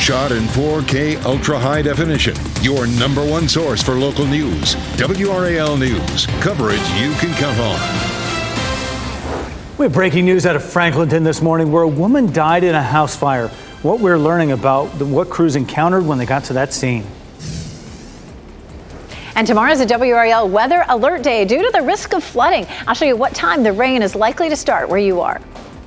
shot in 4K ultra high definition. Your number one source for local news. WRAL News. Coverage you can count on. We have breaking news out of Franklinton this morning where a woman died in a house fire. What we're learning about what crews encountered when they got to that scene. And tomorrow is a WRAL weather alert day due to the risk of flooding. I'll show you what time the rain is likely to start where you are.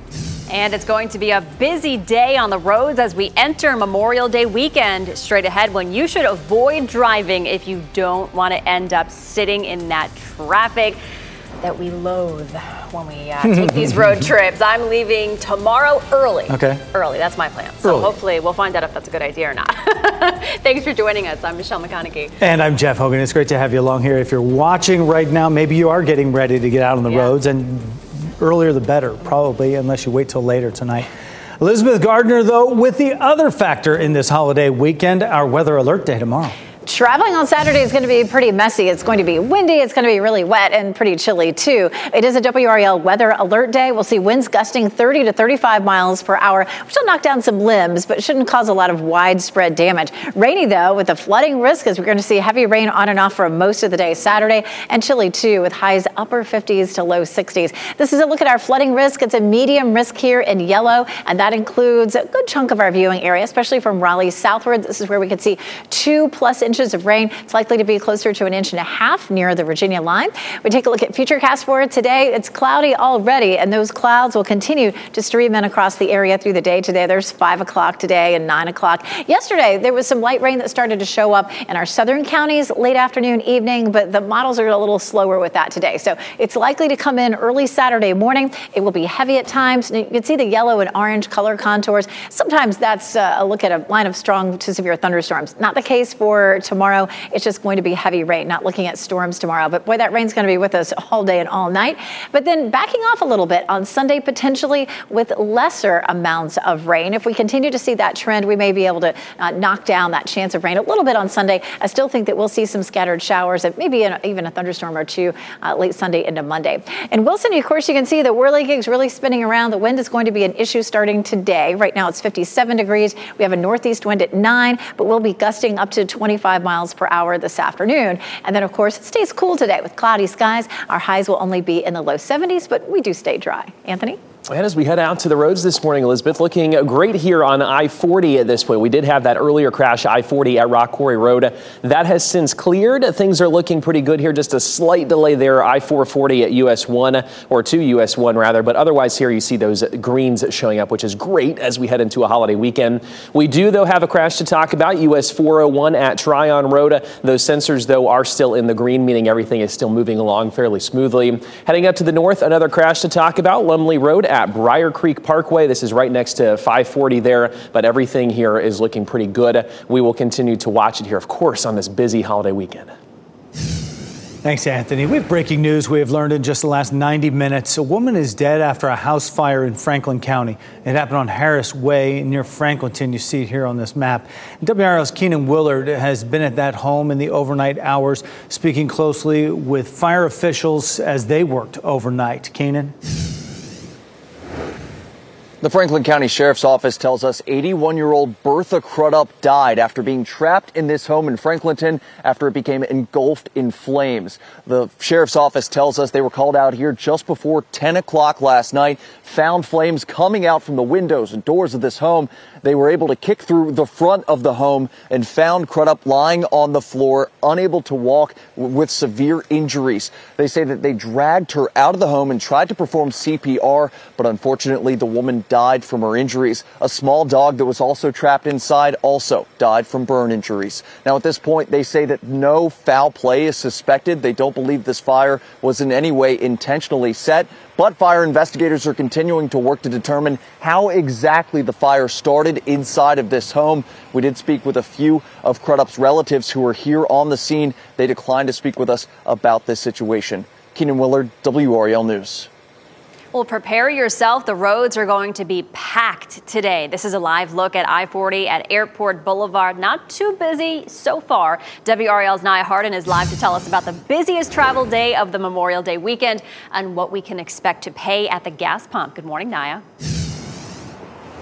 And it's going to be a busy day on the roads as we enter Memorial Day weekend. Straight ahead, when you should avoid driving if you don't want to end up sitting in that traffic that we loathe when we take these road trips. I'm leaving tomorrow early. Okay. Early, that's my plan. So hopefully we'll find out if that's a good idea or not. Thanks for joining us. I'm Michelle McConaughey. And I'm Jeff Hogan. It's great to have you along here. If you're watching right now, maybe you are getting ready to get out on the roads, and earlier the better, probably, unless you wait till later tonight. Elizabeth Gardner, though, with the other factor in this holiday weekend, our weather alert day tomorrow. Traveling on Saturday is going to be pretty messy. It's going to be windy. It's going to be really wet and pretty chilly, too. It is a WRAL weather alert day. We'll see winds gusting 30 to 35 miles per hour, which will knock down some limbs, but shouldn't cause a lot of widespread damage. Rainy, though, with the flooding risk, as we're going to see heavy rain on and off for most of the day Saturday, and chilly, too, with highs upper 50s to low 60s. This is a look at our flooding risk. It's a medium risk here in yellow, and that includes a good chunk of our viewing area, especially from Raleigh southward. This is where we could see 2+ inches of rain. It's likely to be closer to 1.5 inches near the Virginia line. We take a look at futurecast for today. It's cloudy already, and those clouds will continue to stream in across the area through the day today. There's 5 o'clock today and 9 o'clock. Yesterday, there was some light rain that started to show up in our southern counties late afternoon, evening, but the models are a little slower with that today. So it's likely to come in early Saturday morning. It will be heavy at times. You can see the yellow and orange color contours. Sometimes that's a look at a line of strong to severe thunderstorms. Not the case for tomorrow. It's just going to be heavy rain, not looking at storms tomorrow. But boy, that rain's going to be with us all day and all night. But then backing off a little bit on Sunday, potentially with lesser amounts of rain. If we continue to see that trend, we may be able to knock down that chance of rain a little bit on Sunday. I still think that we'll see some scattered showers and maybe even a thunderstorm or two late Sunday into Monday. In Wilson, of course, you can see the whirligigs really spinning around. The wind is going to be an issue starting today. Right now it's 57 degrees. We have a northeast wind at 9, but we'll be gusting up to 25 miles per hour this afternoon. And then, of course, it stays cool today with cloudy skies. Our highs will only be in the low 70s, but we do stay dry. Anthony? And as we head out to the roads this morning, Elizabeth, looking great here on I-40 at this point. We did have that earlier crash, I-40 at Rock Quarry Road. That has since cleared. Things are looking pretty good here. Just a slight delay there, I-440 at US 1, or to US 1 rather. But otherwise here you see those greens showing up, which is great as we head into a holiday weekend. We do, though, have a crash to talk about, US 401 at Tryon Road. Those sensors, though, are still in the green, meaning everything is still moving along fairly smoothly. Heading up to the north, another crash to talk about, Lumley Road at Briar Creek Parkway. This is right next to 540 there, but everything here is looking pretty good. We will continue to watch it here, of course, on this busy holiday weekend. Thanks, Anthony. We have breaking news we have learned in just the last 90 minutes. A woman is dead after a house fire in Franklin County. It happened on Harris Way near Franklinton. You see it here on this map. WRAL's Keenan Willard has been at that home in the overnight hours, speaking closely with fire officials as they worked overnight. Keenan? The Franklin County Sheriff's Office tells us 81-year-old Bertha Crudup died after being trapped in this home in Franklinton after it became engulfed in flames. The Sheriff's Office tells us they were called out here just before 10 o'clock last night, found flames coming out from the windows and doors of this home. They were able to kick through the front of the home and found Crudup lying on the floor, unable to walk, with severe injuries. They say that they dragged her out of the home and tried to perform CPR, but unfortunately the woman died from her injuries. A small dog that was also trapped inside also died from burn injuries. Now, at this point, they say that no foul play is suspected. They don't believe this fire was in any way intentionally set, but fire investigators are continuing to work to determine how exactly the fire started inside of this home. We did speak with a few of Crudup's relatives who were here on the scene. They declined to speak with us about this situation. Keenan Willard, WRAL News. Well, prepare yourself. The roads are going to be packed today. This is a live look at I-40 at Airport Boulevard. Not too busy so far. WRAL's Nia Harden is live to tell us about the busiest travel day of the Memorial Day weekend and what we can expect to pay at the gas pump. Good morning, Nia.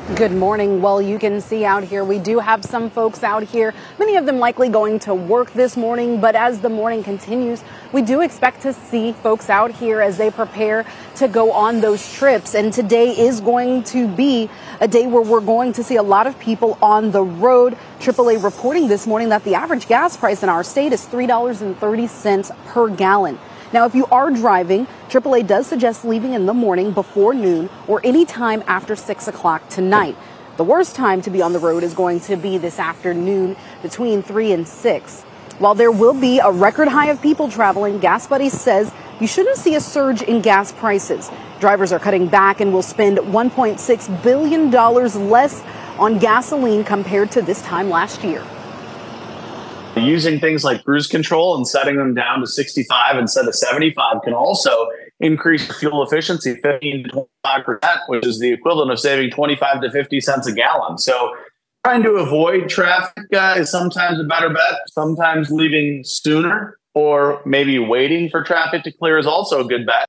Good morning. Well, you can see out here, we do have some folks out here, many of them likely going to work this morning. But as the morning continues, we do expect to see folks out here as they prepare to go on those trips. And today is going to be a day where we're going to see a lot of people on the road. AAA reporting this morning that the average gas price in our state is $3.30 per gallon. Now, if you are driving, AAA does suggest leaving in the morning before noon or any time after 6 o'clock tonight. The worst time to be on the road is going to be this afternoon between 3 and 6. While there will be a record high of people traveling, Gas Buddy says you shouldn't see a surge in gas prices. Drivers are cutting back and will spend $1.6 billion less on gasoline compared to this time last year. Using things like cruise control and setting them down to 65 instead of 75 can also increase fuel efficiency 15 to 25%, which is the equivalent of saving 25 to 50 cents a gallon. So trying to avoid traffic is sometimes a better bet. Sometimes leaving sooner or maybe waiting for traffic to clear is also a good bet.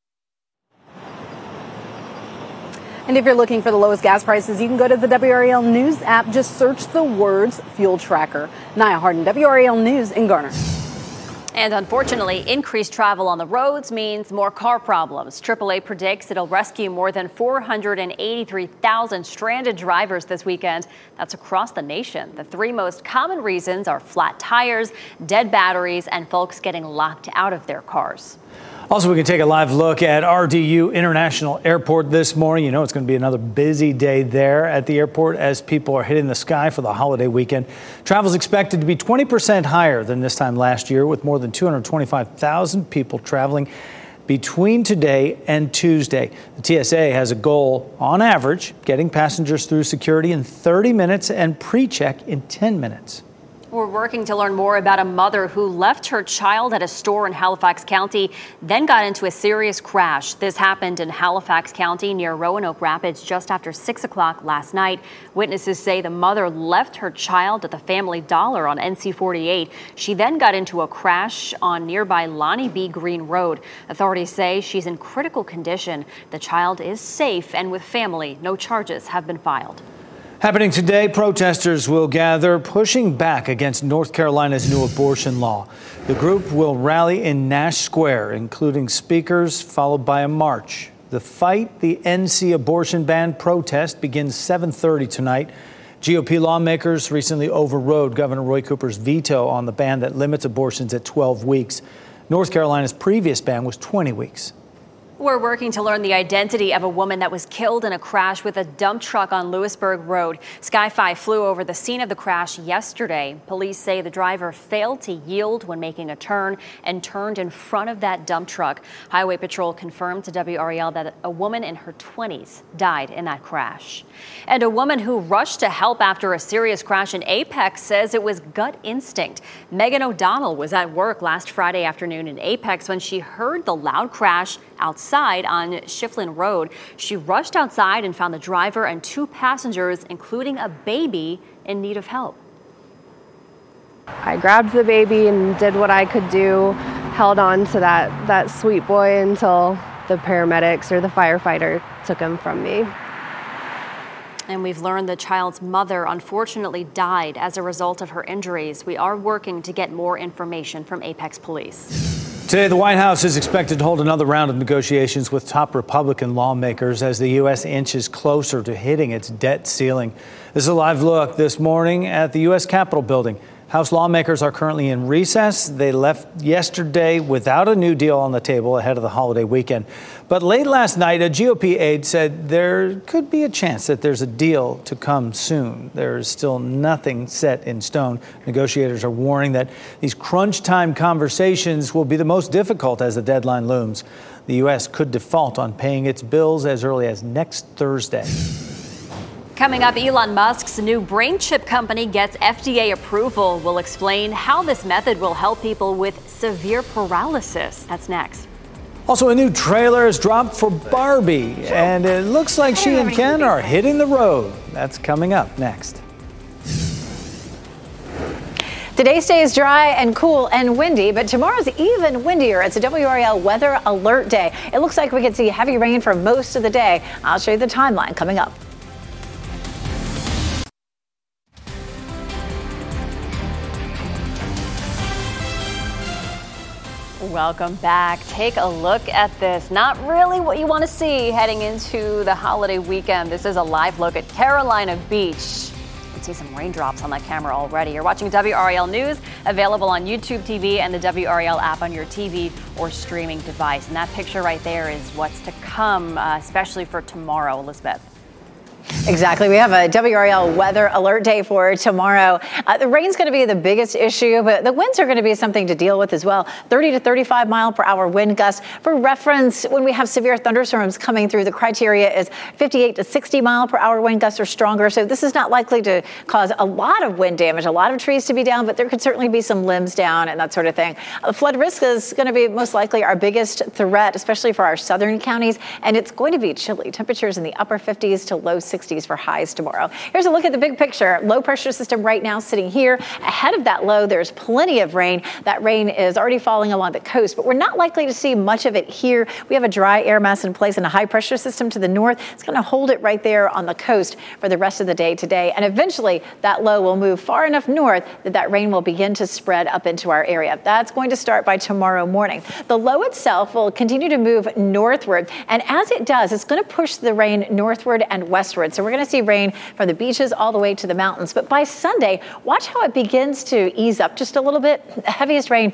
And if you're looking for the lowest gas prices, you can go to the WRAL News app. Just search the words Fuel Tracker. Nia Harden, WRAL News in Garner. And unfortunately, increased travel on the roads means more car problems. AAA predicts it'll rescue more than 483,000 stranded drivers this weekend. That's across the nation. The three most common reasons are flat tires, dead batteries, and folks getting locked out of their cars. Also, we can take a live look at RDU International Airport this morning. You know, it's going to be another busy day there at the airport as people are hitting the sky for the holiday weekend. Travel is expected to be 20% higher than this time last year, with more than 225,000 people traveling between today and Tuesday. The TSA has a goal, on average, getting passengers through security in 30 minutes and pre-check in 10 minutes. We're working to learn more about a mother who left her child at a store in Halifax County, then got into a serious crash. This happened in Halifax County near Roanoke Rapids just after 6 o'clock last night. Witnesses say the mother left her child at the Family Dollar on NC 48. She then got into a crash on nearby Lonnie B. Green Road. Authorities say she's in critical condition. The child is safe and with family. No charges have been filed. Happening today, protesters will gather pushing back against North Carolina's new abortion law. The group will rally in Nash Square, including speakers, followed by a march. The Fight the NC Abortion Ban protest begins 7:30 tonight. GOP lawmakers recently overrode Governor Roy Cooper's veto on the ban that limits abortions at 12 weeks. North Carolina's previous ban was 20 weeks. We're working to learn the identity of a woman that was killed in a crash with a dump truck on Lewisburg Road. Sky 5 flew over the scene of the crash yesterday. Police say the driver failed to yield when making a turn and turned in front of that dump truck. Highway Patrol confirmed to WRAL that a woman in her 20s died in that crash. And a woman who rushed to help after a serious crash in Apex says it was gut instinct. Megan O'Donnell was at work last Friday afternoon in Apex when she heard the loud crash outside on Shiflin Road. She rushed outside and found the driver and two passengers, including a baby, in need of help. I grabbed the baby and did what I could do, held on to that sweet boy until the paramedics or the firefighter took him from me. And we've learned the child's mother unfortunately died as a result of her injuries. We are working to get more information from Apex Police. Today, the White House is expected to hold another round of negotiations with top Republican lawmakers as the U.S. inches closer to hitting its debt ceiling. This is a live look this morning at the U.S. Capitol building. House lawmakers are currently in recess. They left yesterday without a new deal on the table ahead of the holiday weekend. But late last night, a GOP aide said there could be a chance that there's a deal to come soon. There's still nothing set in stone. Negotiators are warning that these crunch time conversations will be the most difficult as the deadline looms. The U.S. could default on paying its bills as early as next Thursday. Coming up, Elon Musk's new brain chip company gets FDA approval. We'll explain how this method will help people with severe paralysis. That's next. Also, a new trailer is dropped for Barbie, and it looks like she and Ken are hitting the road. That's coming up next. Today stays dry and cool and windy, but tomorrow's even windier. It's a WRAL weather alert day. It looks like we could see heavy rain for most of the day. I'll show you the timeline coming up. Welcome back. Take a look at this. Not really what you want to see heading into the holiday weekend. This is a live look at Carolina Beach. You can see some raindrops on that camera already. You're watching WRAL News, available on YouTube TV and the WRAL app on your TV or streaming device. And that picture right there is what's to come, especially for tomorrow, Elizabeth. Exactly. We have a WRAL weather alert day for tomorrow. The rain's going to be the biggest issue, but the winds are going to be something to deal with as well. 30 to 35 mile per hour wind gusts. For reference, when we have severe thunderstorms coming through, the criteria is 58 to 60 mile per hour wind gusts or stronger. So this is not likely to cause a lot of wind damage, a lot of trees to be down, but there could certainly be some limbs down and that sort of thing. The flood risk is going to be most likely our biggest threat, especially for our southern counties, and it's going to be chilly. Temperatures in the upper 50s to low 60s for highs tomorrow. Here's a look at the big picture. Low pressure system right now sitting here. Ahead of that low, there's plenty of rain. That rain is already falling along the coast, but we're not likely to see much of it here. We have a dry air mass in place and a high pressure system to the north. It's going to hold it right there on the coast for the rest of the day today. And eventually that low will move far enough north that rain will begin to spread up into our area. That's going to start by tomorrow morning. The low itself will continue to move northward. And as it does, it's going to push the rain northward and westward. So we're going to see rain from the beaches all the way to the mountains. But by Sunday, watch how it begins to ease up just a little bit. The heaviest rain,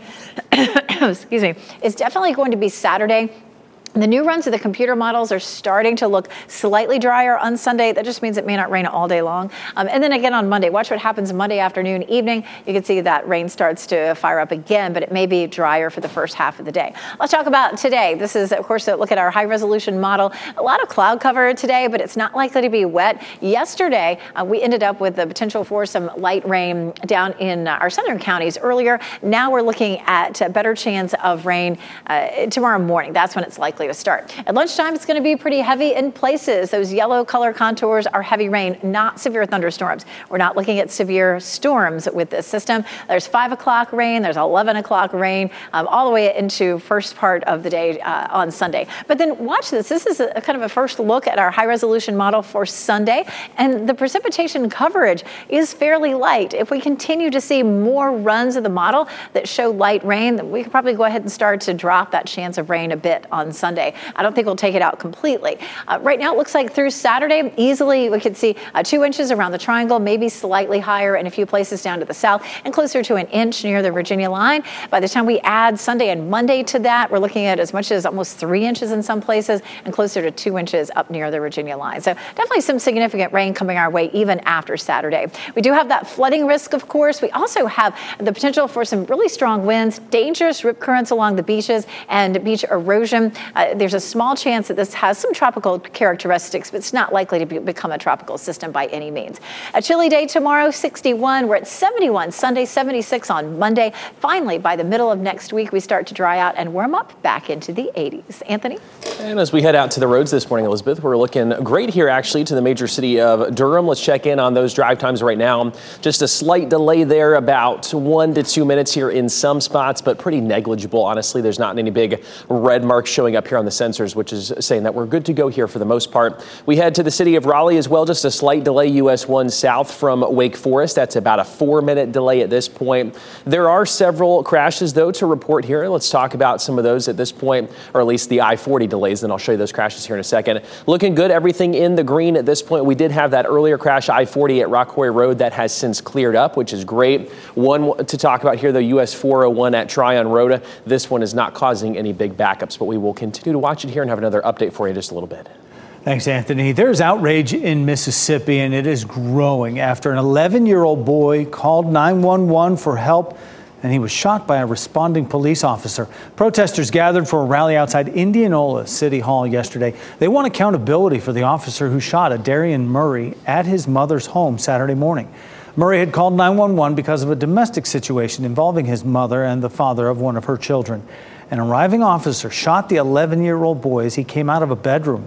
excuse me, is definitely going to be Saturday. The new runs of the computer models are starting to look slightly drier on Sunday. That just means it may not rain all day long. And then again on Monday, watch what happens Monday afternoon, evening. You can see that rain starts to fire up again, but it may be drier for the first half of the day. Let's talk about today. This is, of course, a look at our high resolution model. A lot of cloud cover today, but it's not likely to be wet. Yesterday, we ended up with the potential for some light rain down in our southern counties earlier. Now we're looking at a better chance of rain tomorrow morning. That's when it's likely to start. At lunchtime, it's going to be pretty heavy in places. Those yellow color contours are heavy rain, not severe thunderstorms. We're not looking at severe storms with this system. There's 5 o'clock rain, there's 11 o'clock rain, all the way into first part of the day on Sunday. But then watch this. This is a kind of a first look at our high resolution model for Sunday, and the precipitation coverage is fairly light. If we continue to see more runs of the model that show light rain, then we could probably go ahead and start to drop that chance of rain a bit on Sunday. I don't think we'll take it out completely. Right now, it looks like through Saturday, easily we could see 2 inches around the triangle, maybe slightly higher in a few places down to the south, and closer to an inch near the Virginia line. By the time we add Sunday and Monday to that, we're looking at as much as almost 3 inches in some places and closer to 2 inches up near the Virginia line. So definitely some significant rain coming our way even after Saturday. We do have that flooding risk, of course. We also have the potential for some really strong winds, dangerous rip currents along the beaches, and beach erosion. There's a small chance that this has some tropical characteristics, but it's not likely to become a tropical system by any means. A chilly day tomorrow, 61. We're at 71 Sunday, 76 on Monday. Finally, by the middle of next week, we start to dry out and warm up back into the 80s. Anthony? And as we head out to the roads this morning, Elizabeth, we're looking great here, actually, to the major city of Durham. Let's check in on those drive times right now. Just a slight delay there, about 1 to 2 minutes here in some spots, but pretty negligible. Honestly, there's not any big red marks showing up here on the sensors, which is saying that we're good to go here for the most part. We head to the city of Raleigh as well. Just a slight delay, US 1 south from Wake Forest. That's about a 4-minute delay at this point. There are several crashes, though, to report here. Let's talk about some of those at this point, or at least the I-40 delays. Then I'll show you those crashes here in a second. Looking good. Everything in the green at this point. We did have that earlier crash, I-40 at Rock Quarry Road. That has since cleared up, which is great. One to talk about here, though, US 401 at Tryon Road. This one is not causing any big backups, but we will continue to watch it here and have another update for you in just a little bit. Thanks, Anthony. There's outrage in Mississippi, and it is growing after an 11-year-old boy called 911 for help, and he was shot by a responding police officer. Protesters gathered for a rally outside Indianola City Hall yesterday. They want accountability for the officer who shot Darian Murray at his mother's home Saturday morning. Murray had called 911 because of a domestic situation involving his mother and the father of one of her children. An arriving officer shot the 11-year-old boy as he came out of a bedroom.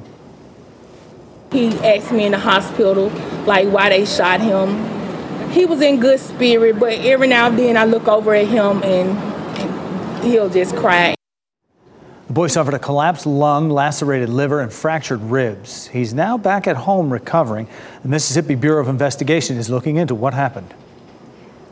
He asked me in the hospital, like, why they shot him. He was in good spirit, but every now and then I look over at him and he'll just cry. The boy suffered a collapsed lung, lacerated liver, and fractured ribs. He's now back at home recovering. The Mississippi Bureau of Investigation is looking into what happened.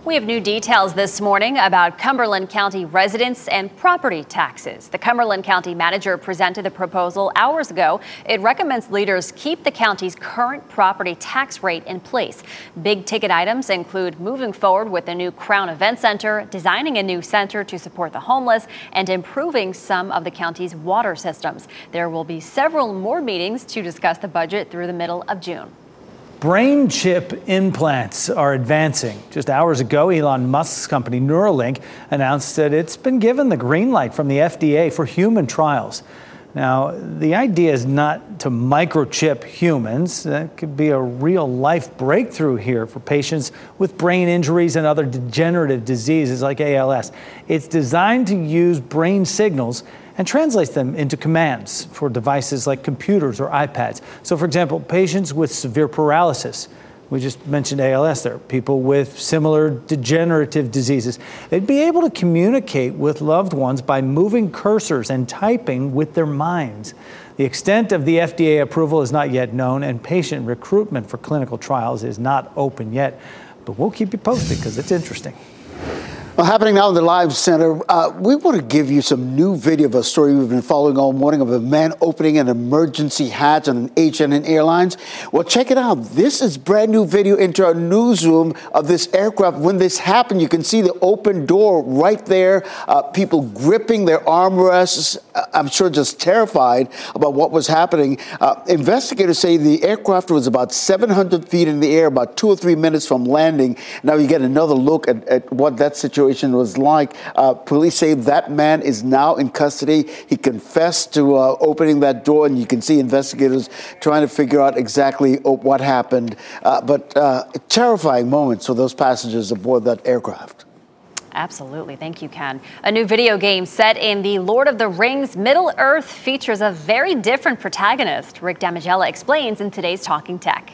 We have new details this morning about Cumberland County residents and property taxes. The Cumberland County manager presented the proposal hours ago. It recommends leaders keep the county's current property tax rate in place. Big ticket items include moving forward with a new Crown Event Center, designing a new center to support the homeless, and improving some of the county's water systems. There will be several more meetings to discuss the budget through the middle of June. Brain chip implants are advancing. Just hours ago, Elon Musk's company Neuralink announced that it's been given the green light from the FDA for human trials. Now, the idea is not to microchip humans. That could be a real-life breakthrough here for patients with brain injuries and other degenerative diseases like ALS. It's designed to use brain signals and translates them into commands for devices like computers or iPads. So, for example, patients with severe paralysis, we just mentioned ALS there, people with similar degenerative diseases, they'd be able to communicate with loved ones by moving cursors and typing with their minds. The extent of the FDA approval is not yet known, and patient recruitment for clinical trials is not open yet. But we'll keep you posted because it's interesting. Well, happening now in the Live Center, we want to give you some new video of a story we've been following all morning of a man opening an emergency hatch on an H&N Airlines. Well, check it out. This is brand new video into our newsroom of this aircraft. When this happened, you can see the open door right there, people gripping their armrests, I'm sure just terrified about what was happening. Investigators say the aircraft was about 700 feet in the air, about 2 or 3 minutes from landing. Now you get another look at what that situation was like. Police say that man is now in custody. He confessed to opening that door, and you can see investigators trying to figure out exactly what happened. But terrifying moments for those passengers aboard that aircraft. Absolutely. Thank you, Ken. A new video game set in the Lord of the Rings Middle-earth features a very different protagonist. Rick Damigella explains in today's Talking Tech.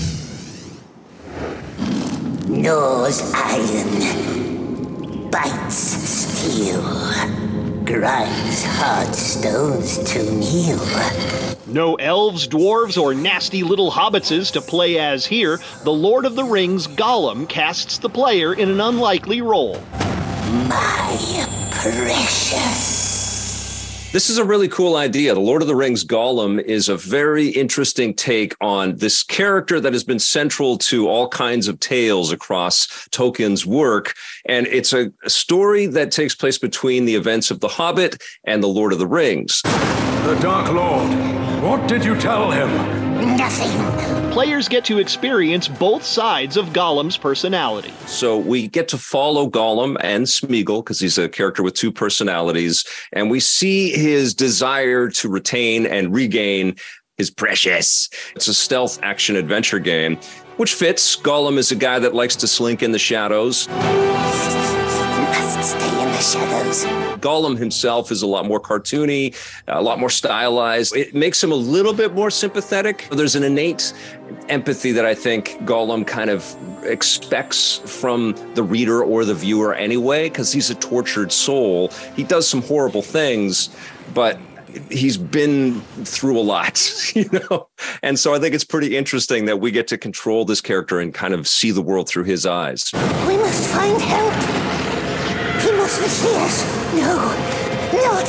Gnaws iron, bites steel, grinds hard stones to meal. No elves, dwarves, or nasty little hobbitses to play as here. The Lord of the Rings Gollum casts the player in an unlikely role. My precious. This is a really cool idea. The Lord of the Rings Gollum is a very interesting take on this character that has been central to all kinds of tales across Tolkien's work. And it's a story that takes place between the events of The Hobbit and The Lord of the Rings. The Dark Lord, what did you tell him? Nothing. Players get to experience both sides of Gollum's personality. So we get to follow Gollum and Smeagol, because he's a character with two personalities, and we see his desire to retain and regain his precious. It's a stealth action adventure game, which fits. Gollum is a guy that likes to slink in the shadows. Must stay in the shadows. Gollum himself is a lot more cartoony, a lot more stylized. It makes him a little bit more sympathetic. There's an innate empathy that I think Gollum kind of expects from the reader or the viewer anyway, because he's a tortured soul. He does some horrible things, but he's been through a lot, you know? And so I think it's pretty interesting that we get to control this character and kind of see the world through his eyes. We must find help. He mustn't see us. No, not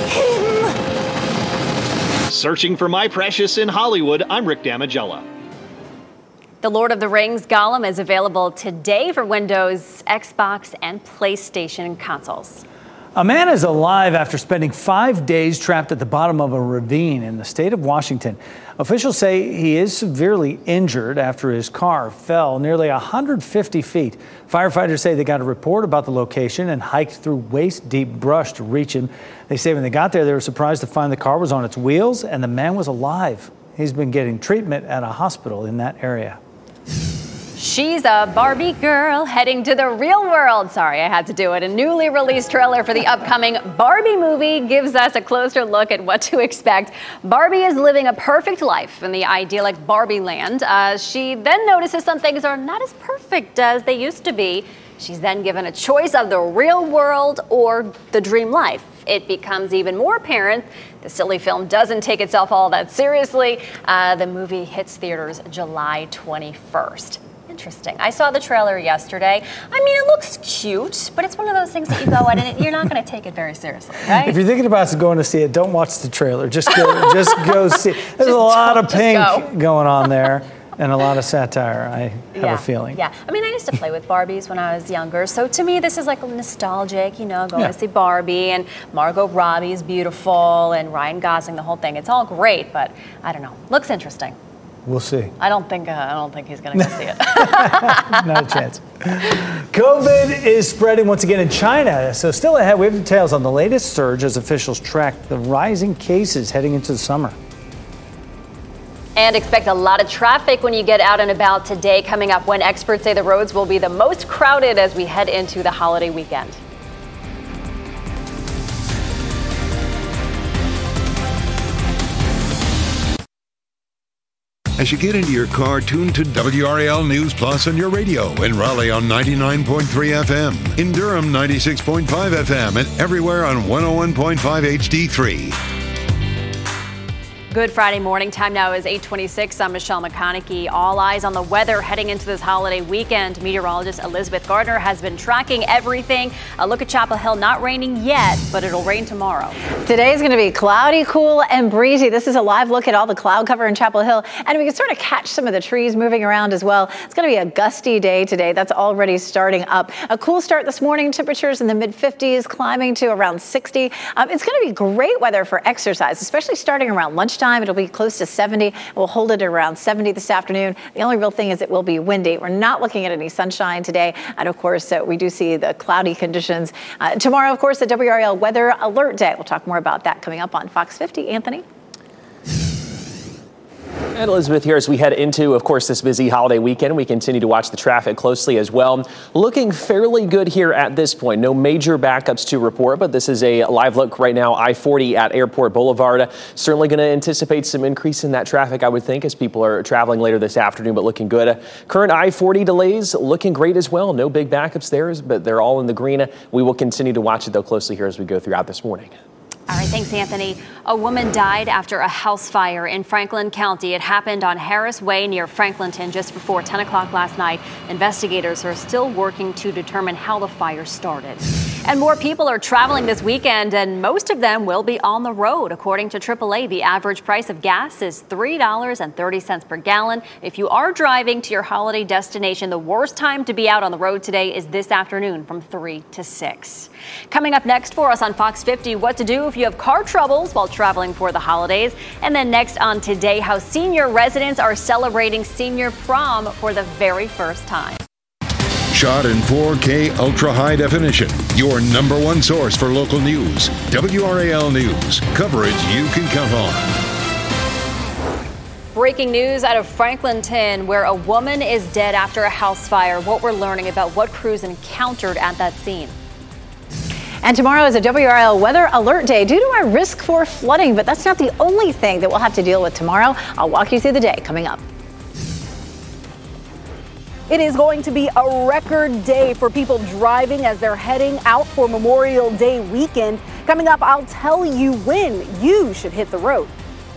him. Searching for my precious in Hollywood, I'm Rick Damigella. The Lord of the Rings Gollum is available today for Windows, Xbox, and PlayStation consoles. A man is alive after spending 5 days trapped at the bottom of a ravine in the state of Washington. Officials say he is severely injured after his car fell nearly 150 feet. Firefighters say they got a report about the location and hiked through waist-deep brush to reach him. They say when they got there, they were surprised to find the car was on its wheels and the man was alive. He's been getting treatment at a hospital in that area. She's a Barbie girl heading to the real world. Sorry, I had to do it. A newly released trailer for the upcoming Barbie movie gives us a closer look at what to expect. Barbie is living a perfect life in the idyllic Barbie land. She then notices some things are not as perfect as they used to be. She's then given a choice of the real world or the dream life. It becomes even more apparent the silly film doesn't take itself all that seriously. The movie hits theaters July 21st. interesting. I saw the trailer yesterday. I mean, it looks cute, but it's one of those things that you go at and you're not going to take it very seriously, right? If you're thinking about going to see it, don't watch the trailer. Just go see it. There's a lot of pink going on there. And a lot of satire, I have a feeling. Yeah, I mean, I used to play with Barbies when I was younger, so to me this is like nostalgic, going to see Barbie, and Margot Robbie is beautiful, and Ryan Gosling, the whole thing. It's all great, but I don't know. Looks interesting. We'll see. I don't think he's going to go see it. Not a chance. COVID is spreading once again in China, so still ahead. We have details on the latest surge as officials track the rising cases heading into the summer. And expect a lot of traffic when you get out and about today, coming up when experts say the roads will be the most crowded as we head into the holiday weekend. As you get into your car, tune to WRAL News Plus on your radio. In Raleigh on 99.3 FM. In Durham, 96.5 FM. And everywhere on 101.5 HD3. Good Friday morning. Time now is 8:26. I'm Michelle McConaughey. All eyes on the weather heading into this holiday weekend. Meteorologist Elizabeth Gardner has been tracking everything. A look at Chapel Hill. Not raining yet, but it'll rain tomorrow. Today is going to be cloudy, cool, and breezy. This is a live look at all the cloud cover in Chapel Hill, and we can sort of catch some of the trees moving around as well. It's going to be a gusty day today. That's already starting up. A cool start this morning. Temperatures in the mid-50s, climbing to around 60. It's going to be great weather for exercise, especially starting around lunchtime. It'll be close to 70. We'll hold it around 70 this afternoon. The only real thing is it will be windy. We're not looking at any sunshine today. And of course, we do see the cloudy conditions. Tomorrow, of course, the WRAL Weather Alert Day. We'll talk more about that coming up on Fox 50. Anthony? And Elizabeth, here as we head into, of course, this busy holiday weekend, we continue to watch the traffic closely as well. Looking fairly good here at this point. No major backups to report, but this is a live look right now, I-40 at Airport Boulevard. Certainly going to anticipate some increase in that traffic, I would think, as people are traveling later this afternoon, but looking good. Current I-40 delays looking great as well. No big backups there, but they're all in the green. We will continue to watch it, though, closely here as we go throughout this morning. All right, thanks, Anthony. A woman died after a house fire in Franklin County. It happened on Harris Way near Franklinton just before 10 o'clock last night. Investigators are still working to determine how the fire started. And more people are traveling this weekend, and most of them will be on the road. According to AAA, the average price of gas is $3.30 per gallon. If you are driving to your holiday destination, the worst time to be out on the road today is this afternoon from 3 to 6. Coming up next for us on Fox 50, what to do if you have car troubles while traveling for the holidays. And then next on Today, how senior residents are celebrating senior prom for the very first time. Shot in 4K ultra high definition. Your number one source for local news. WRAL News. Coverage you can count on. Breaking news out of Franklinton, where a woman is dead after a house fire. What we're learning about what crews encountered at that scene. And tomorrow is a WRAL Weather Alert Day due to our risk for flooding, but that's not the only thing that we'll have to deal with tomorrow. I'll walk you through the day coming up. It is going to be a record day for people driving as they're heading out for Memorial Day weekend. Coming up, I'll tell you when you should hit the road.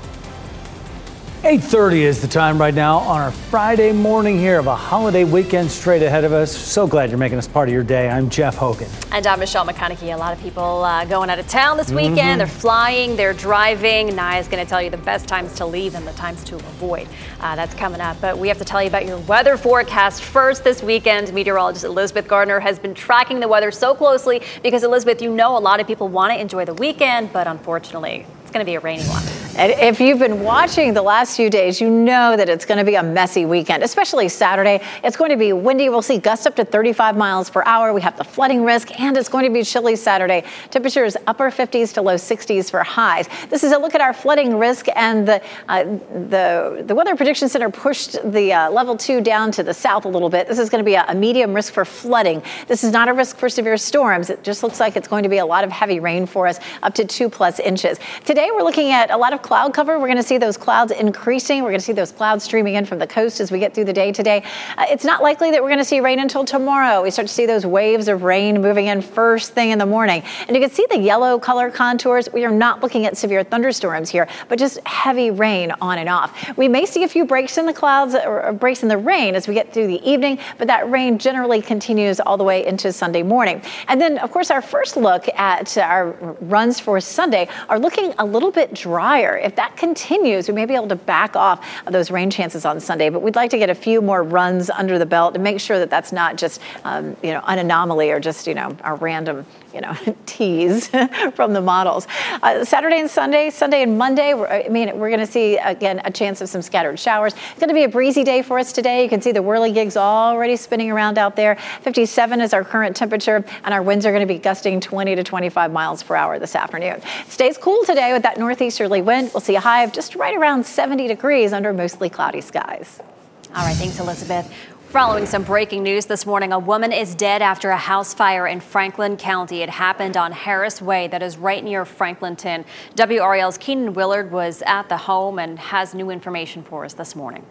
8:30 is the time right now on our Friday morning here of a holiday weekend straight ahead of us. So glad you're making us part of your day. I'm Jeff Hogan. And I'm Michelle McConaughey. A lot of people going out of town this weekend. They're flying, they're driving. Naya's going to tell you the best times to leave and the times to avoid. That's coming up. But we have to tell you about your weather forecast first this weekend. Meteorologist Elizabeth Gardner has been tracking the weather so closely because, Elizabeth, you know a lot of people want to enjoy the weekend, but unfortunately, it's going to be a rainy one. And if you've been watching the last few days, you know that it's going to be a messy weekend, especially Saturday. It's going to be windy. We'll see gusts up to 35 miles per hour. We have the flooding risk, and it's going to be chilly Saturday. Temperatures upper 50s to low 60s for highs. This is a look at our flooding risk, and the Weather Prediction Center pushed the level 2 down to the south a little bit. This is going to be a medium risk for flooding. This is not a risk for severe storms. It just looks like it's going to be a lot of heavy rain for us, up to 2+ inches. Today, we're looking at a lot of of cloud cover. We're going to see those clouds increasing. We're going to see those clouds streaming in from the coast as we get through the day today. It's not likely that we're going to see rain until tomorrow. We start to see those waves of rain moving in first thing in the morning. And you can see the yellow color contours. We are not looking at severe thunderstorms here, but just heavy rain on and off. We may see a few breaks in the clouds or breaks in the rain as we get through the evening, but that rain generally continues all the way into Sunday morning. And then, of course, our first look at our runs for Sunday are looking a little bit drier. If that continues, we may be able to back off those rain chances on Sunday, but we'd like to get a few more runs under the belt to make sure that that's not just, an anomaly or just, a random, tease from the models. Saturday and Sunday and Monday, we're going to see, again, a chance of some scattered showers. It's going to be a breezy day for us today. You can see the whirligigs already spinning around out there. 57 is our current temperature, and our winds are going to be gusting 20 to 25 miles per hour this afternoon. It stays cool today with that northeasterly wind. We'll see a high of just right around 70 degrees under mostly cloudy skies. All right, thanks, Elizabeth. Following some breaking news this morning, a woman is dead after a house fire in Franklin County. It happened on Harris Way, that is right near Franklinton. WRAL's Keenan Willard was at the home and has new information for us this morning.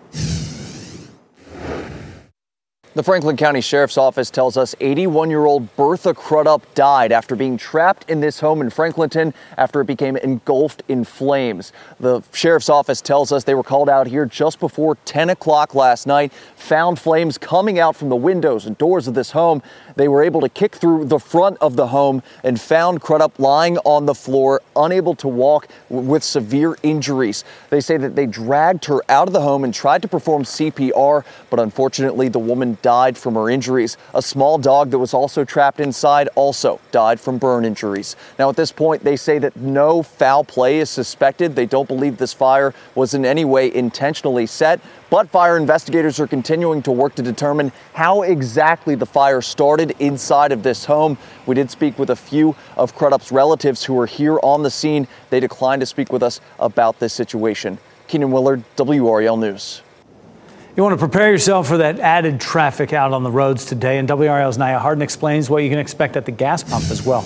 The Franklin County Sheriff's Office tells us 81-year-old Bertha Crudup died after being trapped in this home in Franklinton after it became engulfed in flames. The Sheriff's Office tells us they were called out here just before 10 o'clock last night, found flames coming out from the windows and doors of this home. They were able to kick through the front of the home and found Crudup lying on the floor, unable to walk, with severe injuries. They say that they dragged her out of the home and tried to perform CPR, but unfortunately the woman died from her injuries. A small dog that was also trapped inside also died from burn injuries. Now, at this point, they say that no foul play is suspected. They don't believe this fire was in any way intentionally set, but fire investigators are continuing to work to determine how exactly the fire started inside of this home. We did speak with a few of Crudup's relatives who were here on the scene. They declined to speak with us about this situation. Keenan Willard, WRAL News. You want to prepare yourself for that added traffic out on the roads today, and WRAL's Naya Hardin explains what you can expect at the gas pump as well.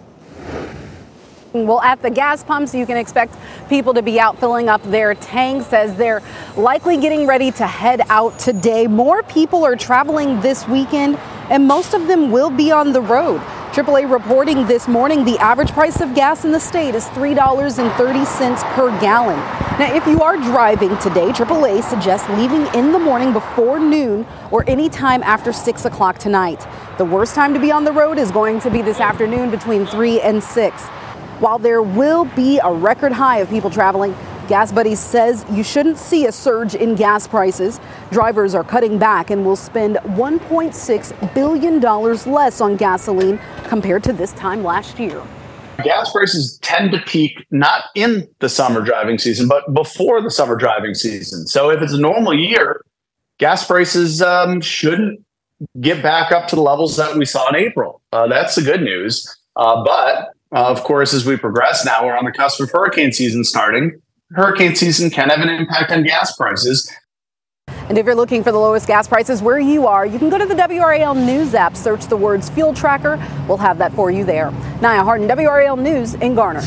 Well, at the gas pumps, you can expect people to be out filling up their tanks as they're likely getting ready to head out today. More people are traveling this weekend, and most of them will be on the road. AAA reporting this morning the average price of gas in the state is $3.30 per gallon. Now, if you are driving today, AAA suggests leaving in the morning before noon or any time after 6 o'clock tonight. The worst time to be on the road is going to be this afternoon between 3 and 6. While there will be a record high of people traveling, Gas Buddies says you shouldn't see a surge in gas prices. Drivers are cutting back and will spend $1.6 billion less on gasoline compared to this time last year. Gas prices tend to peak not in the summer driving season, but before the summer driving season. So if it's a normal year, gas prices shouldn't get back up to the levels that we saw in April. That's the good news. But of course, as we progress now, we're on the cusp of hurricane season starting. Hurricane season can have an impact on gas prices. And if you're looking for the lowest gas prices where you are, you can go to the WRAL News app, search the words fuel tracker. We'll have that for you there. Naya Hardin, WRAL News in Garner.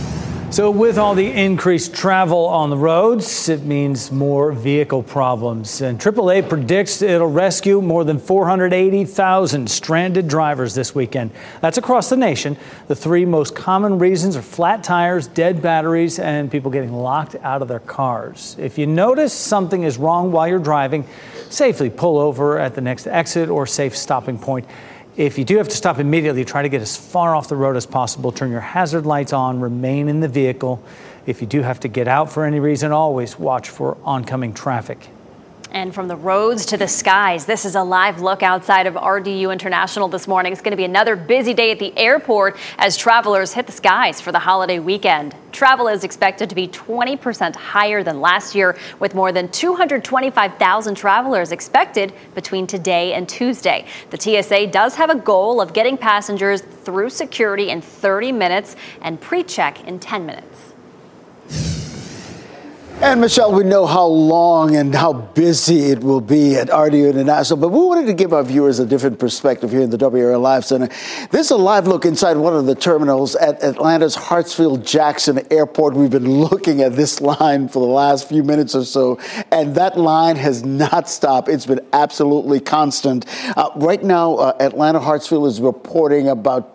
So with all the increased travel on the roads, it means more vehicle problems. And AAA predicts it'll rescue more than 480,000 stranded drivers this weekend. That's across the nation. The three most common reasons are flat tires, dead batteries, and people getting locked out of their cars. If you notice something is wrong while you're driving, safely pull over at the next exit or safe stopping point. If you do have to stop immediately, try to get as far off the road as possible. Turn your hazard lights on, remain in the vehicle. If you do have to get out for any reason, always watch for oncoming traffic. And from the roads to the skies, this is a live look outside of RDU International this morning. It's going to be another busy day at the airport as travelers hit the skies for the holiday weekend. Travel is expected to be 20% higher than last year, with more than 225,000 travelers expected between today and Tuesday. The TSA does have a goal of getting passengers through security in 30 minutes and pre-check in 10 minutes. And Michelle, we know how long and how busy it will be at RDU International, but we wanted to give our viewers a different perspective here in the WRAL Live Center. This is a live look inside one of the terminals at Atlanta's Hartsfield-Jackson Airport. We've been looking at this line for the last few minutes or so, and that line has not stopped. It's been absolutely constant. Right now, Atlanta Hartsfield is reporting about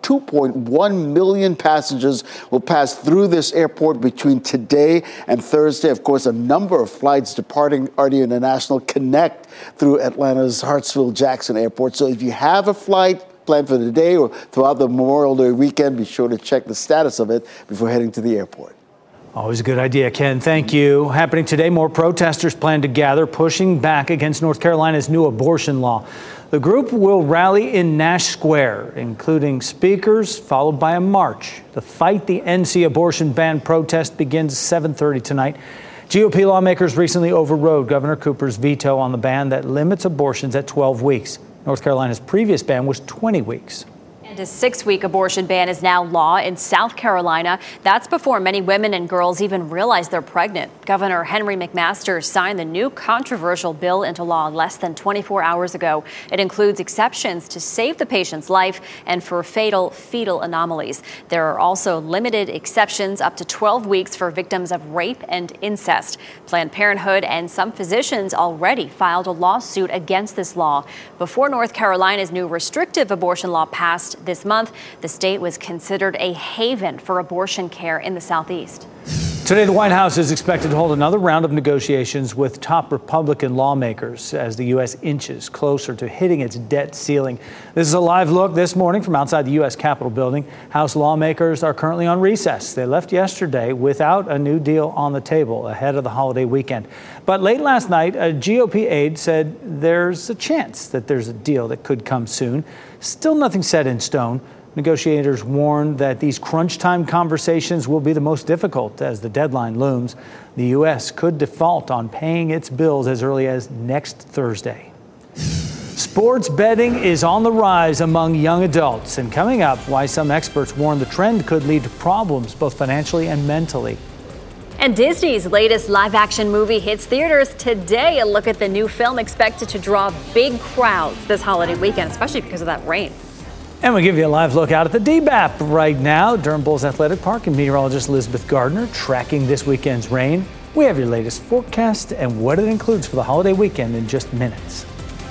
2.1 million passengers will pass through this airport between today and Thursday. Of course, a number of flights departing RDU International connect through Atlanta's Hartsfield-Jackson Airport. So if you have a flight planned for today or throughout the Memorial Day weekend, be sure to check the status of it before heading to the airport. Always a good idea, Ken. Thank you. Happening today, more protesters plan to gather, pushing back against North Carolina's new abortion law. The group will rally in Nash Square, including speakers, followed by a march. The Fight the NC Abortion Ban protest begins at 7:30 tonight. GOP lawmakers recently overrode Governor Cooper's veto on the ban that limits abortions at 12 weeks. North Carolina's previous ban was 20 weeks. And a 6-week abortion ban is now law in South Carolina. That's before many women and girls even realize they're pregnant. Governor Henry McMaster signed the new controversial bill into law less than 24 hours ago. It includes exceptions to save the patient's life and for fatal fetal anomalies. There are also limited exceptions up to 12 weeks for victims of rape and incest. Planned Parenthood and some physicians already filed a lawsuit against this law. Before North Carolina's new restrictive abortion law passed this month, the state was considered a haven for abortion care in the Southeast. Today, the White House is expected to hold another round of negotiations with top Republican lawmakers as the U.S. inches closer to hitting its debt ceiling. This is a live look this morning from outside the U.S. Capitol building. House lawmakers are currently on recess. They left yesterday without a new deal on the table ahead of the holiday weekend. But late last night, a GOP aide said there's a chance that there's a deal that could come soon. Still nothing set in stone. Negotiators warned that these crunch time conversations will be the most difficult as the deadline looms. The U.S. could default on paying its bills as early as next Thursday. Sports betting is on the rise among young adults, and coming up, why some experts warn the trend could lead to problems both financially and mentally. And Disney's latest live-action movie hits theaters today. A look at the new film expected to draw big crowds this holiday weekend, especially because of that rain. And we give you a live look out at the DBAP right now. Durham Bulls Athletic Park and meteorologist Elizabeth Gardner tracking this weekend's rain. We have your latest forecast and what it includes for the holiday weekend in just minutes.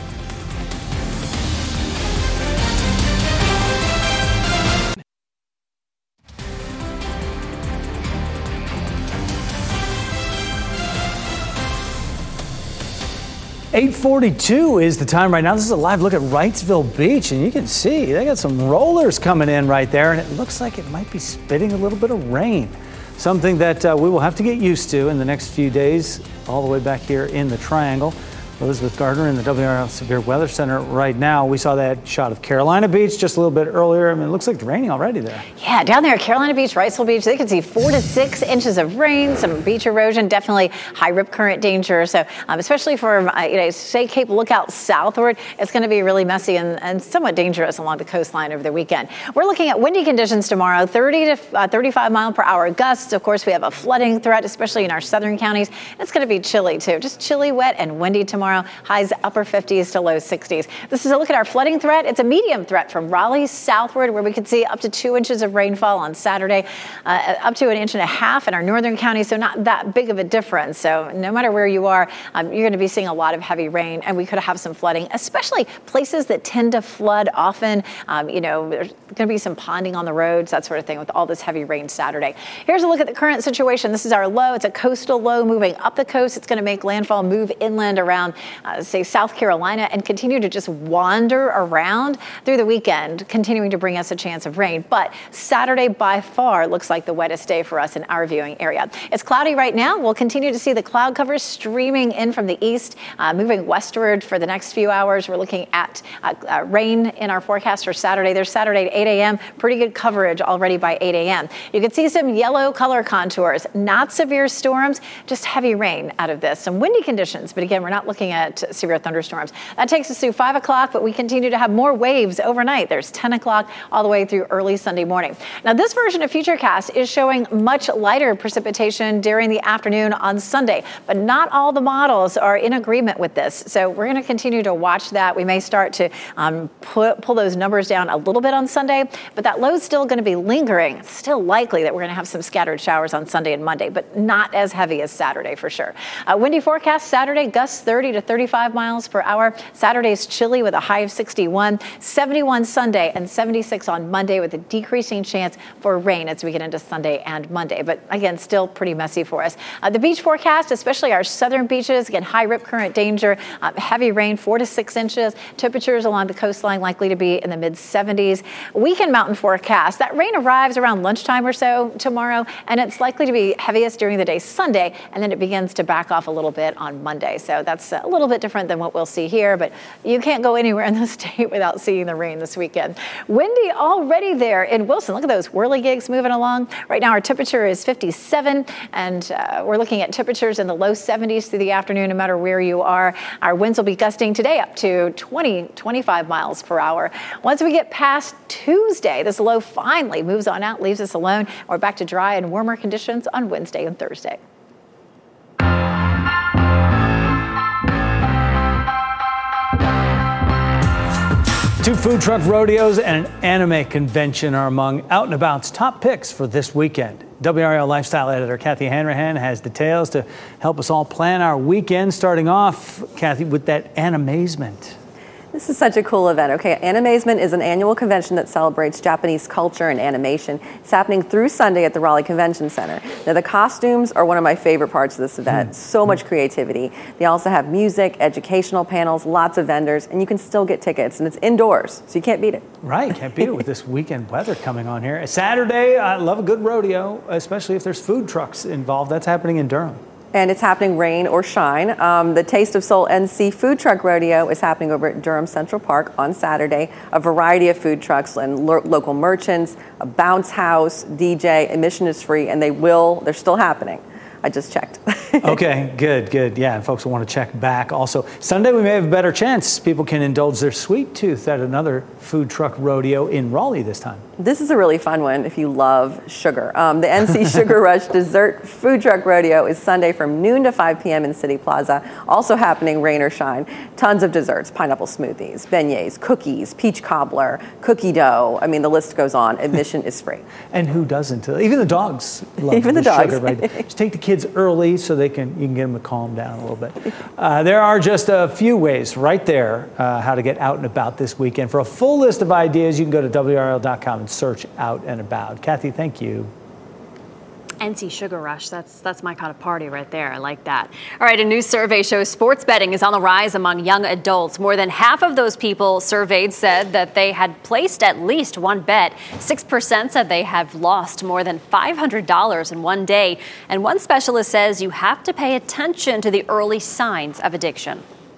.842 is the time right now. This is a live look at Wrightsville Beach, and you can see they got some rollers coming in right there, and it looks like it might be spitting a little bit of rain. Something that we will have to get used to in the next few days, all the way back here in the Triangle. Elizabeth Gardner in the WRAL Severe Weather Center right now. We saw that shot of Carolina Beach just a little bit earlier. I mean, it looks like it's raining already there. Yeah, down there, Carolina Beach, Wrightsville Beach, they can see 4 to 6 inches of rain, some beach erosion, definitely high rip current danger. So especially for, say Cape Lookout southward, it's going to be really messy and somewhat dangerous along the coastline over the weekend. We're looking at windy conditions tomorrow, 30 to 35 mile per hour gusts. Of course, we have a flooding threat, especially in our southern counties. It's going to be chilly too, just chilly, wet and windy tomorrow. Highs upper 50s to low 60s. This is a look at our flooding threat. It's a medium threat from Raleigh southward, where we could see up to 2 inches of rainfall on Saturday, up to 1.5 inches in our northern counties. So not that big of a difference. So no matter where you are, you're going to be seeing a lot of heavy rain, and we could have some flooding, especially places that tend to flood often. There's going to be some ponding on the roads, that sort of thing, with all this heavy rain Saturday. Here's a look at the current situation. This is our low. It's a coastal low moving up the coast. It's going to make landfall, move inland around say South Carolina, and continue to just wander around through the weekend, continuing to bring us a chance of rain. But Saturday by far looks like the wettest day for us in our viewing area. It's cloudy right now. We'll continue to see the cloud cover streaming in from the east, moving westward for the next few hours. We're looking at rain in our forecast for Saturday. There's Saturday at 8 a.m. Pretty good coverage already by 8 a.m. You can see some yellow color contours, not severe storms, just heavy rain out of this. Some windy conditions, but again, we're not looking looking at severe thunderstorms. That takes us through 5 o'clock, but we continue to have more waves overnight. There's 10 o'clock all the way through early Sunday morning. Now, this version of Futurecast is showing much lighter precipitation during the afternoon on Sunday, but not all the models are in agreement with this. So we're going to continue to watch that. We may start to pull those numbers down a little bit on Sunday, but that low is still going to be lingering. It's still likely that we're going to have some scattered showers on Sunday and Monday, but not as heavy as Saturday for sure. Windy forecast Saturday, gusts 30 to 35 miles per hour. Saturday's chilly with a high of 61, 71 Sunday, and 76 on Monday with a decreasing chance for rain as we get into Sunday and Monday. But again, still pretty messy for us. The beach forecast, especially our southern beaches, again, high rip current danger, heavy rain, 4 to 6 inches. Temperatures along the coastline likely to be in the mid 70s. Weekend mountain forecast, that rain arrives around lunchtime or so tomorrow, and it's likely to be heaviest during the day Sunday, and then it begins to back off a little bit on Monday. So that's a little bit different than what we'll see here, but you can't go anywhere in the state without seeing the rain this weekend. Windy already there in Wilson. Look at those whirligigs moving along. Right now our temperature is 57, and we're looking at temperatures in the low 70s through the afternoon, no matter where you are. Our winds will be gusting today up to 25 miles per hour. Once we get past Tuesday, this low finally moves on out, leaves us alone. We're back to dry and warmer conditions on Wednesday and Thursday. Two food truck rodeos and an anime convention are among Out and About's top picks for this weekend. WRAL lifestyle editor Kathy Hanrahan has details to help us all plan our weekend, starting off, Kathy, with that Animazement. This is such a cool event. Okay, Animazement is an annual convention that celebrates Japanese culture and animation. It's happening through Sunday at the Raleigh Convention Center. Now, the costumes are one of my favorite parts of this event. So much creativity. They also have music, educational panels, lots of vendors, and you can still get tickets, and it's indoors, so you can't beat it. Right, can't beat it with this weekend weather coming on here. Saturday, I love a good rodeo, especially if there's food trucks involved. That's happening in Durham. And it's happening rain or shine. The Taste of Soul NC Food Truck Rodeo is happening over at Durham Central Park on Saturday. A variety of food trucks and local merchants, a bounce house, DJ, admission is free, and they're still happening. I just checked. Okay, good. Yeah, and folks will want to check back. Also, Sunday we may have a better chance. People can indulge their sweet tooth at another food truck rodeo in Raleigh this time. This is a really fun one if you love sugar. The NC Sugar Rush Dessert Food Truck Rodeo is Sunday from noon to 5 p.m. in City Plaza. Also happening rain or shine. Tons of desserts, pineapple smoothies, beignets, cookies, peach cobbler, cookie dough. I mean, the list goes on. Admission is free. And who doesn't? Even the dogs love Even the dogs. sugar. Right? Just take the kids early so you can get them to calm down a little bit. There are just a few ways right there how to get out and about this weekend. For a full list of ideas, you can go to WRAL.com and search Out and About. Kathy, thank you. NC Sugar Rush, that's my kind of party right there. I like that. All right, a new survey shows sports betting is on the rise among young adults. More than half of those people surveyed said that they had placed at least one bet. 6% said they have lost more than $500 in one day. And one specialist says you have to pay attention to the early signs of addiction.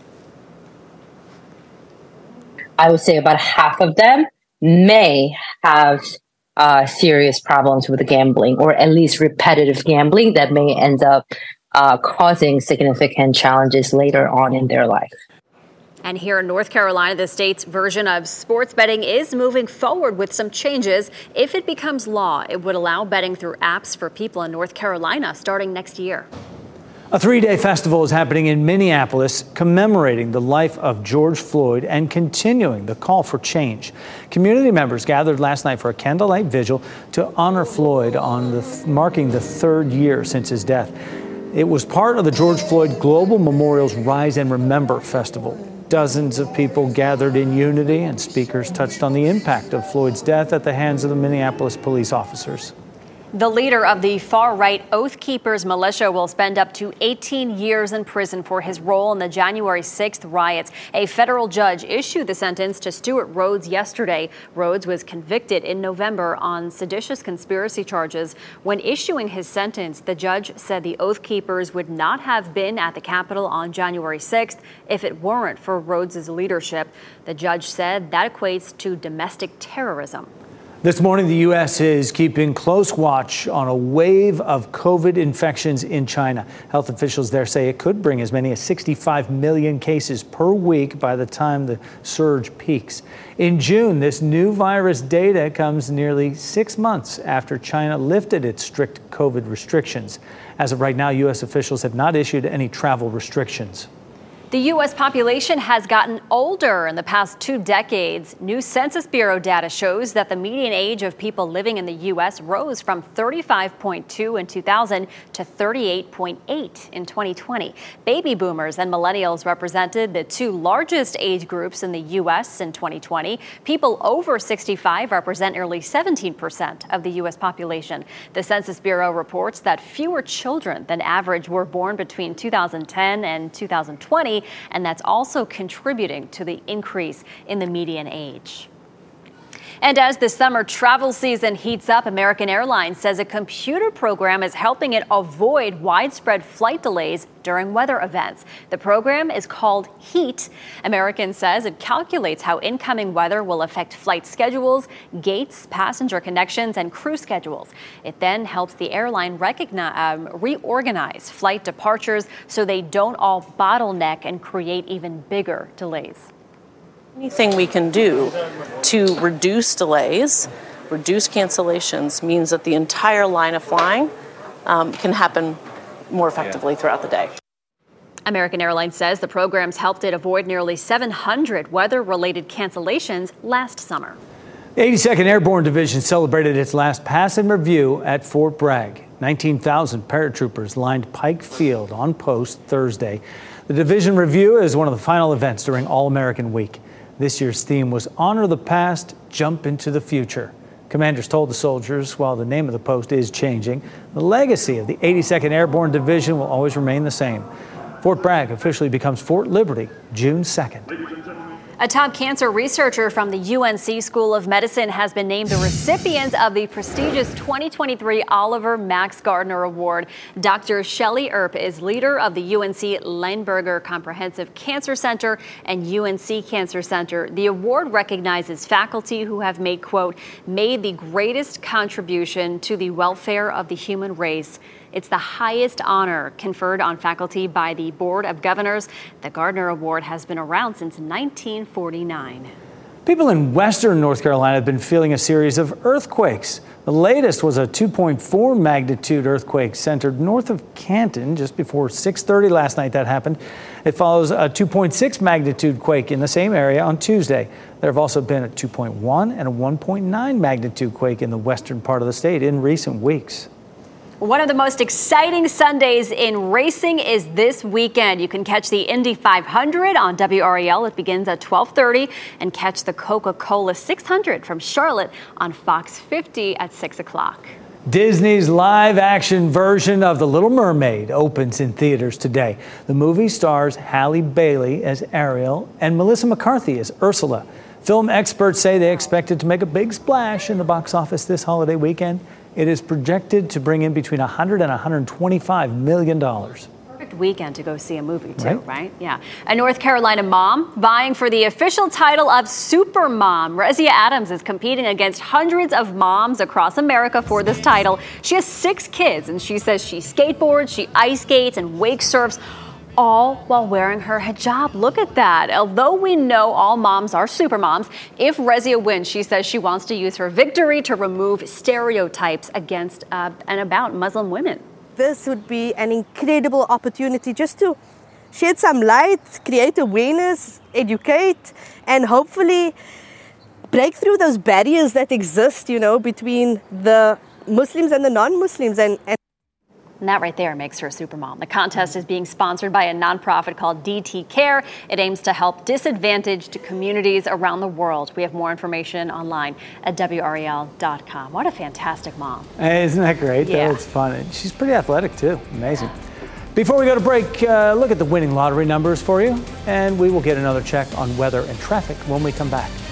I would say about half of them may have serious problems with gambling, or at least repetitive gambling that may end up causing significant challenges later on in their life. And here in North Carolina, the state's version of sports betting is moving forward with some changes. If it becomes law, it would allow betting through apps for people in North Carolina starting next year. A 3-day festival is happening in Minneapolis, commemorating the life of George Floyd and continuing the call for change. Community members gathered last night for a candlelight vigil to honor Floyd on marking the 3rd year since his death. It was part of the George Floyd Global Memorial's Rise and Remember Festival. Dozens of people gathered in unity, and speakers touched on the impact of Floyd's death at the hands of the Minneapolis police officers. The leader of the far-right Oath Keepers militia will spend up to 18 years in prison for his role in the January 6th riots. A federal judge issued the sentence to Stuart Rhodes yesterday. Rhodes was convicted in November on seditious conspiracy charges. When issuing his sentence, the judge said the Oath Keepers would not have been at the Capitol on January 6th if it weren't for Rhodes' leadership. The judge said that equates to domestic terrorism. This morning, the U.S. is keeping close watch on a wave of COVID infections in China. Health officials there say it could bring as many as 65 million cases per week by the time the surge peaks. In June, this new virus data comes nearly 6 months after China lifted its strict COVID restrictions. As of right now, U.S. officials have not issued any travel restrictions. The U.S. population has gotten older in the past 2 decades. New Census Bureau data shows that the median age of people living in the U.S. rose from 35.2 in 2000 to 38.8 in 2020. Baby boomers and millennials represented the 2 largest age groups in the U.S. in 2020. People over 65 represent nearly 17% of the U.S. population. The Census Bureau reports that fewer children than average were born between 2010 and 2020. And that's also contributing to the increase in the median age. And as the summer travel season heats up, American Airlines says a computer program is helping it avoid widespread flight delays during weather events. The program is called HEAT. American says it calculates how incoming weather will affect flight schedules, gates, passenger connections, and crew schedules. It then helps the airline reorganize flight departures so they don't all bottleneck and create even bigger delays. Anything we can do to reduce delays, reduce cancellations, means that the entire line of flying can happen more effectively throughout the day. American Airlines says the program's helped it avoid nearly 700 weather-related cancellations last summer. The 82nd Airborne Division celebrated its last pass and review at Fort Bragg. 19,000 paratroopers lined Pike Field on post Thursday. The division review is one of the final events during All-American Week. This year's theme was Honor the Past, Jump into the Future. Commanders told the soldiers while the name of the post is changing, the legacy of the 82nd Airborne Division will always remain the same. Fort Bragg officially becomes Fort Liberty June 2nd. A top cancer researcher from the UNC School of Medicine has been named the recipient of the prestigious 2023 Oliver Max Gardner Award. Dr. Shelley Earp is leader of the UNC Lineberger Comprehensive Cancer Center and UNC Cancer Center. The award recognizes faculty who have made, quote, made the greatest contribution to the welfare of the human race. It's the highest honor conferred on faculty by the Board of Governors. The Gardner Award has been around since 1949. People in western North Carolina have been feeling a series of earthquakes. The latest was a 2.4 magnitude earthquake centered north of Canton just before 6:30 last night. That happened. It follows a 2.6 magnitude quake in the same area on Tuesday. There have also been a 2.1 and a 1.9 magnitude quake in the western part of the state in recent weeks. One of the most exciting Sundays in racing is this weekend. You can catch the Indy 500 on WRAL. It begins at 12:30, and catch the Coca-Cola 600 from Charlotte on Fox 50 at 6 o'clock. Disney's live-action version of The Little Mermaid opens in theaters today. The movie stars Halle Bailey as Ariel and Melissa McCarthy as Ursula. Film experts say they expect it to make a big splash in the box office this holiday weekend. It is projected to bring in between $100 and $125 million. Perfect weekend to go see a movie, too, right? Yeah. A North Carolina mom vying for the official title of Super Mom. Rezia Adams is competing against hundreds of moms across America for this title. She has 6 kids, and she says she skateboards, she ice skates, and wake surfs, all while wearing her hijab. Look at that. Although we know all moms are super moms, if Rezia wins, she says she wants to use her victory to remove stereotypes against and about Muslim women. This would be an incredible opportunity just to shed some light, create awareness, educate, and hopefully break through those barriers that exist, between the Muslims and the non-Muslims. And that right there makes her a supermom. The contest is being sponsored by a nonprofit called DT Care. It aims to help disadvantaged communities around the world. We have more information online at WRAL.com. What a fantastic mom. Isn't that great? Yeah. It's fun. And she's pretty athletic, too. Amazing. Before we go to break, look at the winning lottery numbers for you. And we will get another check on weather and traffic when we come back.